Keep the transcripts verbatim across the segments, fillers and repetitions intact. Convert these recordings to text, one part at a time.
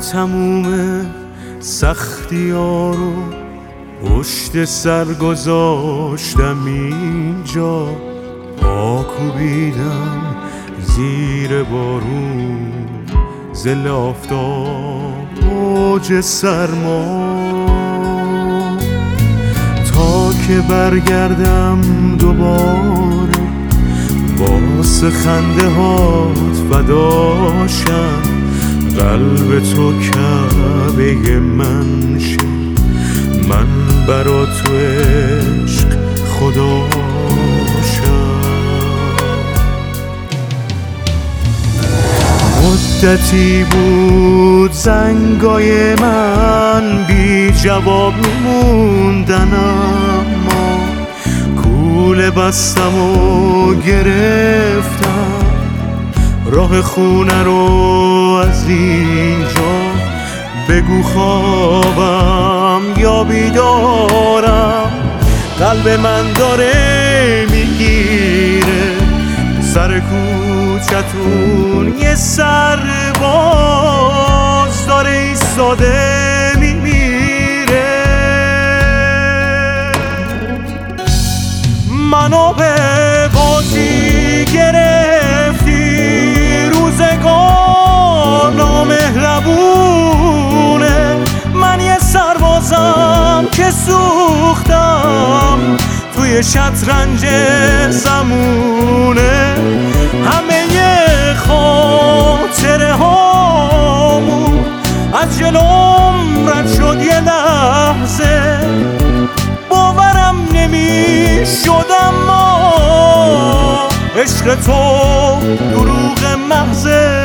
تموم سختی ها رو پشت سر گذاشتم اینجا، پا کوبیدم زیر بارون، ظل آفتاب، موج سرما، تا که برگردم دوباره واسه خنده هات فداشم، قلب تو کعبه من شه، من برا تو عشق خداشم. مدتی بود زنگای من بی جواب میموندن، اما کوله بستم و گرفتم راه خونه رو از اینجا. بگو خوابم یا بیدارم، قلب من داره میگیره سر کوچتون. یه سرباز داره ایستاده میمیره، منو به بازی گرفتی، روزگار نامهربونه. من یه سربازم که سوختم توی شطرنج زمونه، همه خاطره هامون از جلوم رد شد یه لحظه، باورم نمی شد اما عشق تو دروغ محضه.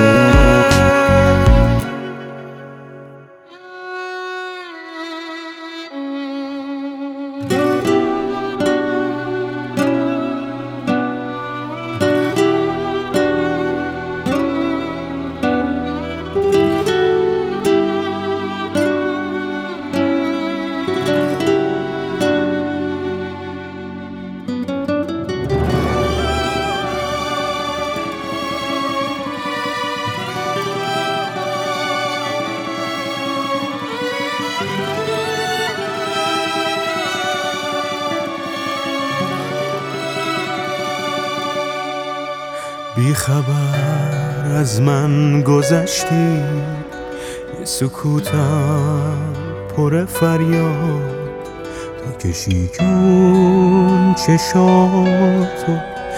بی خبر از من گذشتی، یه سکوتم پر فریاد، تا کشی کن چشاتو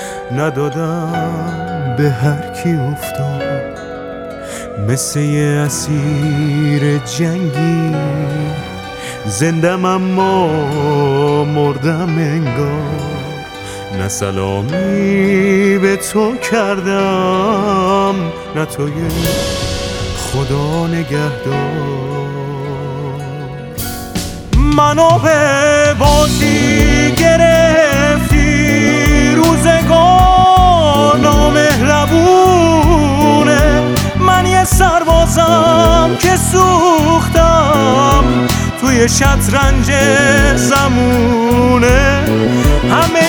ندادم به هر کی افتاد. مثل یه اسیر جنگی زندم اما مردم انگار، نه سلامی به تو کردم نه توی خدا نگهدار. منو به بازی گرفتی، روزگار نامهربونه. من یه سربازم که سوختم توی شطرنج زمونه، همه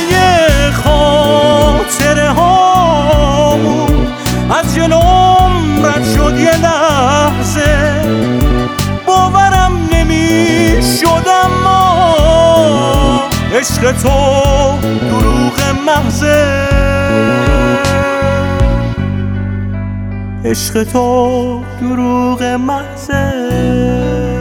خاطره هامون از جلوم رد شد یه لحظه، باورم نمی شد اما عشق تو دروغ محضه، عشق تو دروغ محضه.